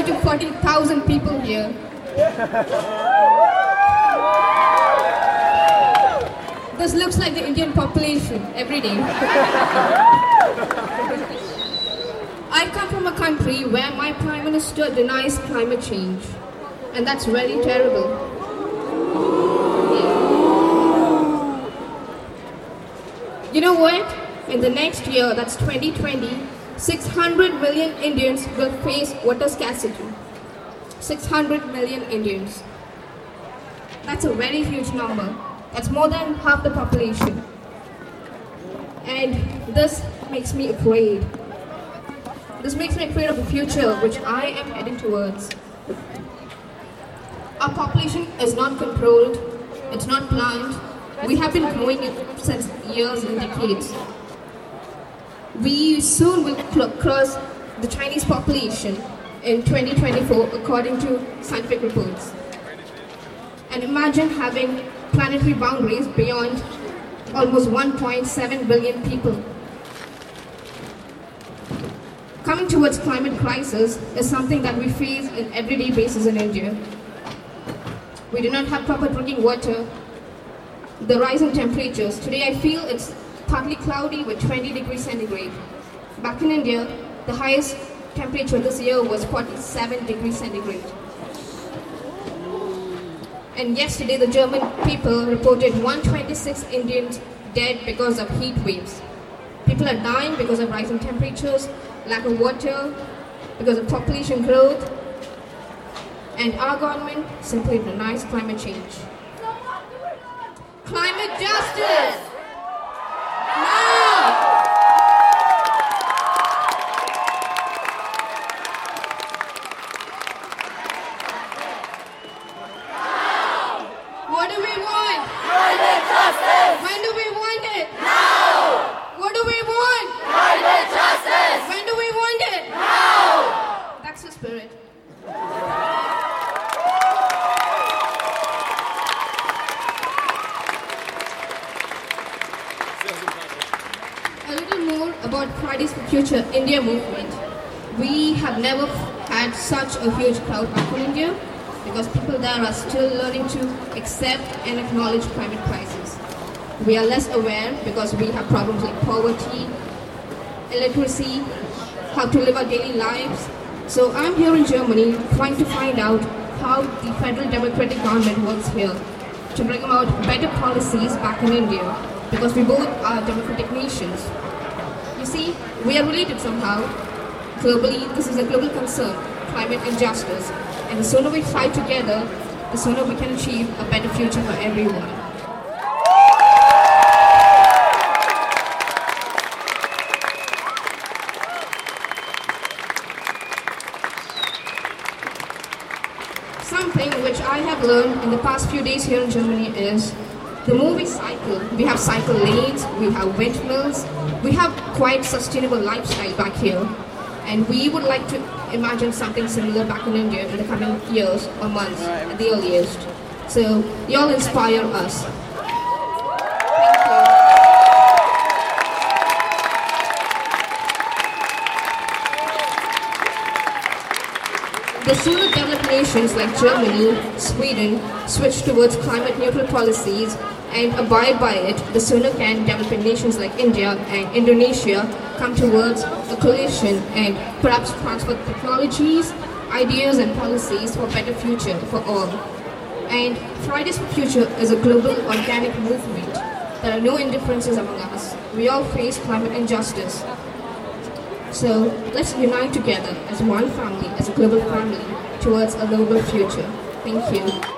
to 40,000 people here. This looks like the Indian population every day. I come from a country where my Prime Minister denies climate change. And that's really terrible. You know what? In the next year, that's 2020, 600 million Indians will face water scarcity. 600 million Indians. That's a very huge number. That's more than half the population. And this makes me afraid. This makes me afraid of the future which I am heading towards. Our population is not controlled, it's not planned. We have been growing it since years and decades. We soon will cross the Chinese population in 2024 according to scientific reports. And imagine having planetary boundaries beyond almost 1.7 billion people. Coming towards climate crisis is something that we face on everyday basis in India. We do not have proper drinking water. The rise in temperatures. Today I feel it's partly cloudy with 20 degrees centigrade. Back in India, the highest temperature this year was 47 degrees centigrade. And yesterday the German people reported 126 Indians dead because of heat waves. People are dying because of rising temperatures, lack of water, because of population growth, and our government simply denies climate change. Climate justice! Now! What do we want? Climate justice! When do we want it? Now! What do we want? Climate justice! When do we want it? Now! That's the spirit. A little more about Fridays for Future India movement. We have never had such a huge crowd back in India because people there are still learning to accept and acknowledge climate crisis. We are less aware because we have problems like poverty, illiteracy, how to live our daily lives. So I'm here in Germany trying to find out how the federal democratic government works here to bring about better policies back in India because we both are democratic nations. You see, we are related somehow. Globally, this is a global concern, climate injustice. And the sooner we fight together, the sooner we can achieve a better future for everyone. Something which I have learned in the past few days here in Germany is the more we cycle. We have cycle lanes, we have windmills, we have quite sustainable lifestyle back here. And we would like to imagine something similar back in India in the coming years or months at the earliest. So, you all inspire us. Thank you. The sooner developed nations like Germany, Sweden switch towards climate neutral policies and abide by it, the sooner can developing nations like India and Indonesia come towards a coalition and perhaps transfer technologies, ideas and policies for a better future for all. And Fridays for Future is a global organic movement. There are no indifferences among us. We all face climate injustice. So let's unite together as one family, as a global family, towards a global future. Thank you.